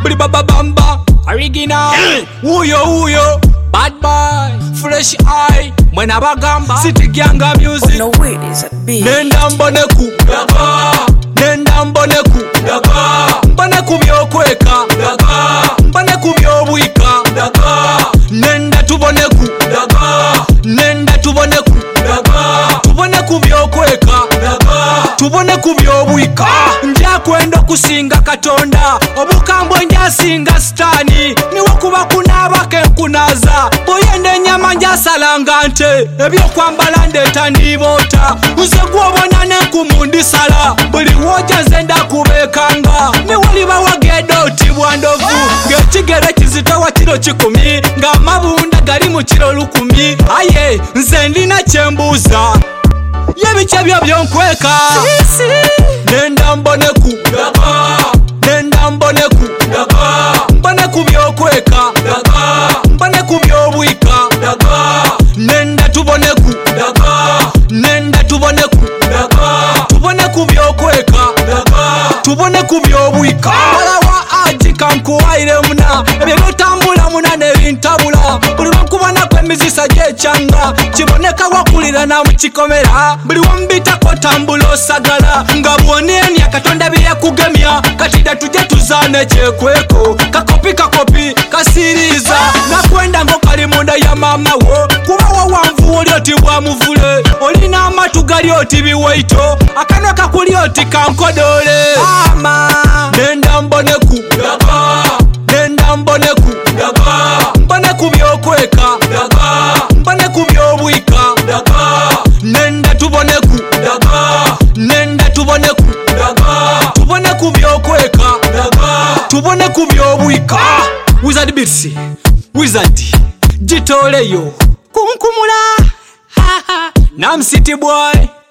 bli baba bamba original uyo bad boy fresh eye mwena bagamba city gyanga music no way is a beat nenda mbone ku daga nenda mbone ku daga mbone ku byokweka daga mbone ku byobwika daga nenda tubone ku daga nenda tubone ku daga tubone ku byokweka daga tubone ku byobwika nja kwenda kusinga katonda obukambwe njasinga stani niwo kuba kunabake nkunaza boyende nyama njasalanga nte ebyo kwambala ndeta ndibota uze gwobona nenkumundi sala buli woja zenda kubekanga niwoliba wagedoti bwandovu ngekigere kizitowa kiro 10 nga mabunda gali mu kiro 10 aye nze ndina kyembuuza yebice byo byonkweka nenda mbone ku daga nenda mbone ku daga mbone ku byokweka daga mbone ku byobwika daga nenda tubone ku daga nenda tubone ku daga tubone ku byokweka daga tubone ku byobwika walawa aji kankuwaire muna ebyo bitambula muna nebintabula buli lwokubona kwemizisa gyecanga kiboneka wakulira na mukikomera buli wambitako tambula osagala nga bwonenya katonda byeyakugemya katida tujye tuzane kyekweko kakopi kasiriza nakwenda ngo kali munda ya mama wo kuba wawanvu oli oti bwamuvule olina amatu gali oti biwaito akanwa kakuli oti kankodole ama nenda mbone ku daga nenda mbone ku daga mbone ku byokweka daga mbone ku byobwika daga nenda tubone ku daga nenda tubone ku daga tubone ku byokweka daga tubone ku byobwika Wizard Beats Wizard jitoleyo kunkumula Nam City boy